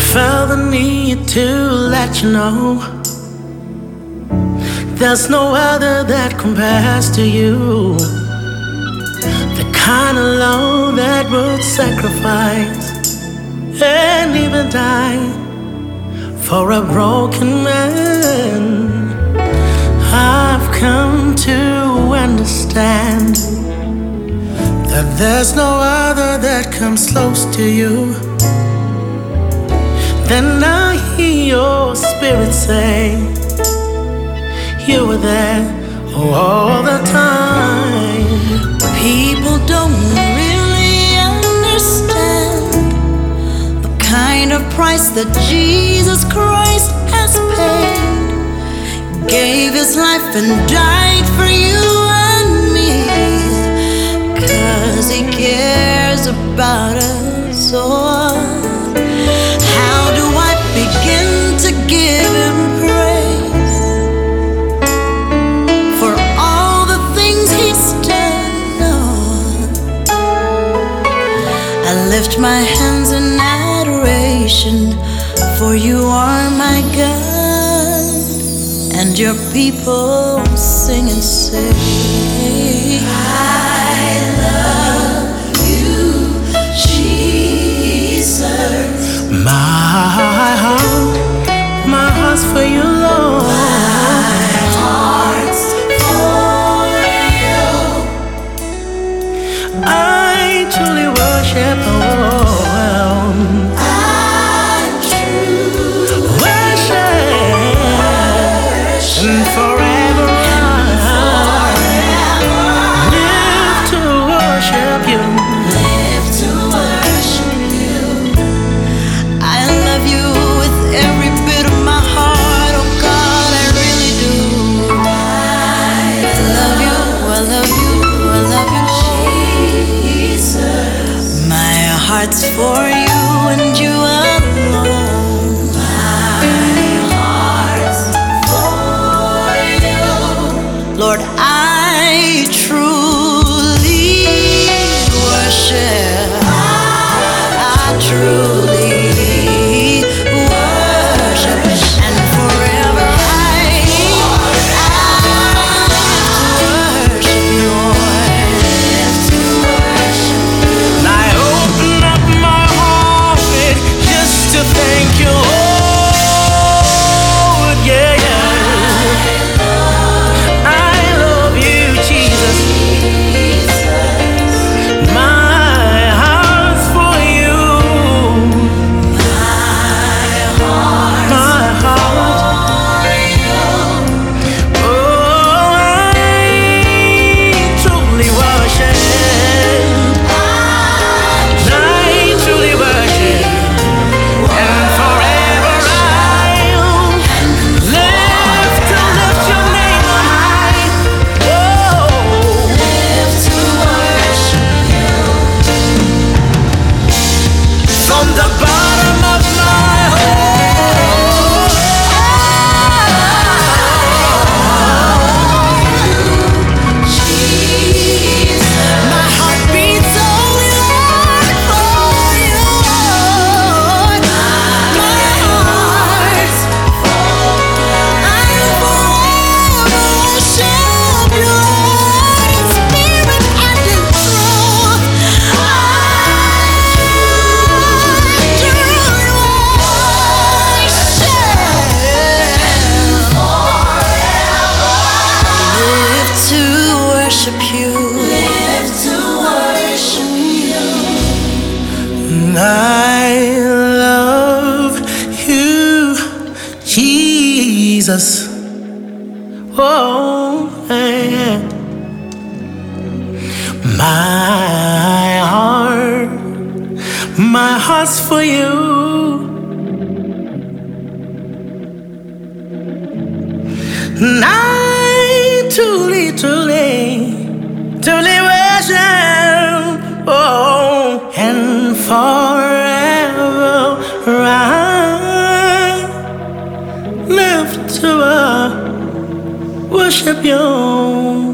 felt the need to let you know there's no other that compares to you. The kind of love that would sacrifice and even die for a broken man. I've come to understand that there's no other that comes close to you. Then I hear your spirit say you were there all the time. People don't really understand the kind of price that Jesus Christ has paid. Gave his life and died for you and me, 'cause he cares about us all. How do I begin to give him praise for all the things he's done? I lift my hands in adoration, for you are my God. And your people sing and say, I love you, Jesus. My heart's for you, Lord. My heart's for you. I truly worship, and forever live to worship you. Live to worship you. I love you with every bit of my heart, oh God, I really do. I love you, I love you, I love you, Jesus. My heart's for you and you alone. Lord, I truly worship. I truly worship, and forever I worship you, Lord. And I open up my heart just to thank you, Lord. Yeah, yeah. I love you, Jesus. Oh, yeah. My heart's for you. And I truly worship. Oh, and forever I live to worship you.